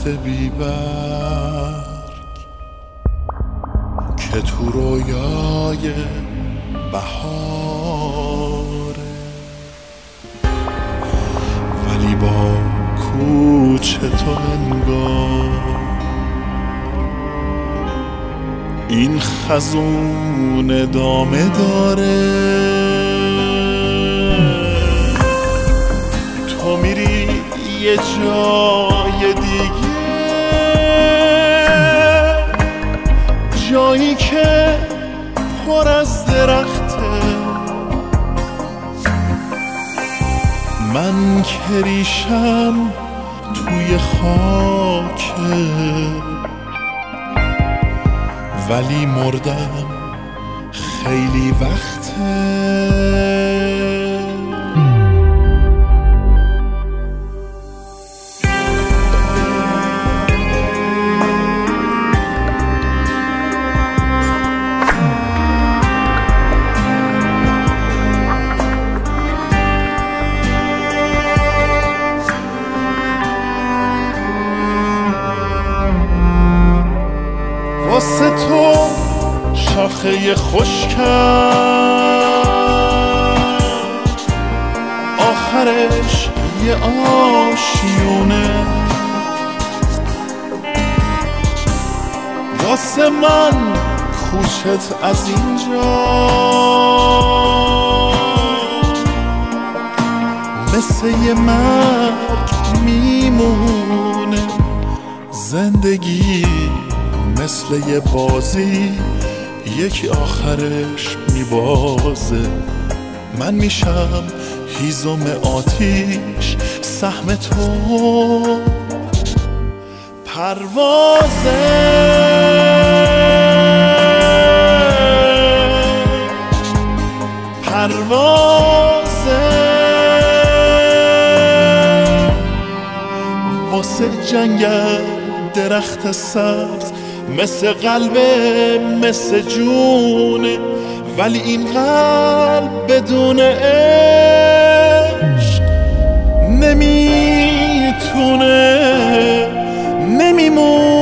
بی برگ که تو رویای بهاره، ولی با کوچه تو انگار این خزون ادامه داره. تو میری یه جای دیگه، جایی که پر از درخته، من که ریشم توی خاکه، ولی مردم خیلی وقته. واسه تو شاخه خشکم آخرش یه آشیونه، واسه من کوچت از اینجا مثل یه مرگ میمونه. زندگی مثل یه بازی یکی آخرش میبازه، من میشم هیزم آتیش، سهم تو پروازه. واسه جنگل درخت سبز مثل قلبه مثل جونه، ولی این قلب بدون عشق نمیتونه، نمیمونه.